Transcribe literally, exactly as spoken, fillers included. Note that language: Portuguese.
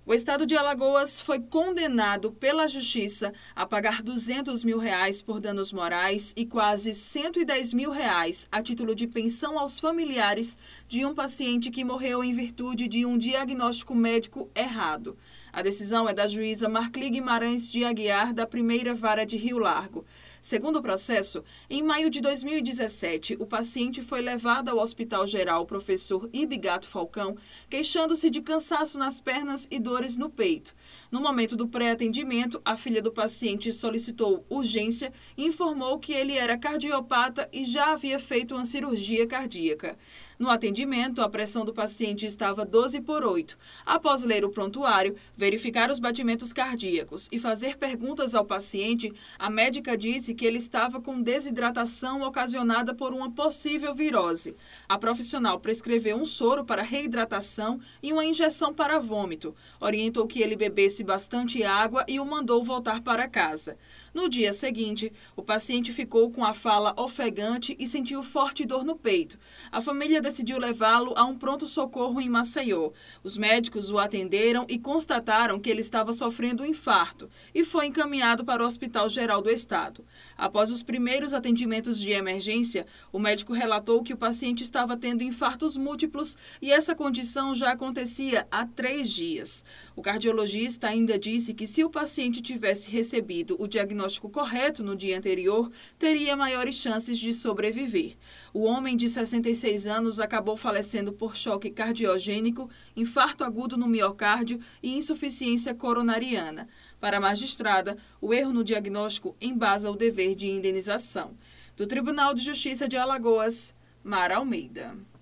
O estado de Alagoas foi condenado pela Justiça a pagar duzentos mil reais por danos morais e quase cento e dez mil reais a título de pensão aos familiares de um paciente que morreu em virtude de um diagnóstico médico errado. A decisão é da juíza Marcli Guimarães de Aguiar, da primeira vara de Rio Largo. Segundo o processo, em maio de dois mil e dezessete, o paciente foi levado ao Hospital Geral Professor Ibigato Falcão, queixando-se de cansaço nas pernas e dores no peito. No momento do pré-atendimento, a filha do paciente solicitou urgência e informou que ele era cardiopata e já havia feito uma cirurgia cardíaca. No atendimento, a pressão do paciente estava doze por oito. Após ler o prontuário, verificar os batimentos cardíacos e fazer perguntas ao paciente, a médica disse que ele estava com desidratação ocasionada por uma possível virose. A profissional prescreveu um soro para reidratação e uma injeção para vômito. Orientou que ele bebesse bastante água e o mandou voltar para casa. No dia seguinte, o paciente ficou com a fala ofegante e sentiu forte dor no peito. A família decidiu levá-lo a um pronto-socorro em Maceió. Os médicos o atenderam e constataram que ele estava sofrendo um infarto e foi encaminhado para o Hospital Geral do Estado. Após os primeiros atendimentos de emergência, o médico relatou que o paciente estava tendo infartos múltiplos e essa condição já acontecia há três dias. O cardiologista ainda disse que se o paciente tivesse recebido o diagnóstico correto no dia anterior, teria maiores chances de sobreviver. O homem de sessenta e seis anos acabou falecendo por choque cardiogênico, infarto agudo no miocárdio e insuficiência coronariana. Para a magistrada, o erro no diagnóstico embasa o dever de indenização. Do Tribunal de Justiça de Alagoas, Mara Almeida.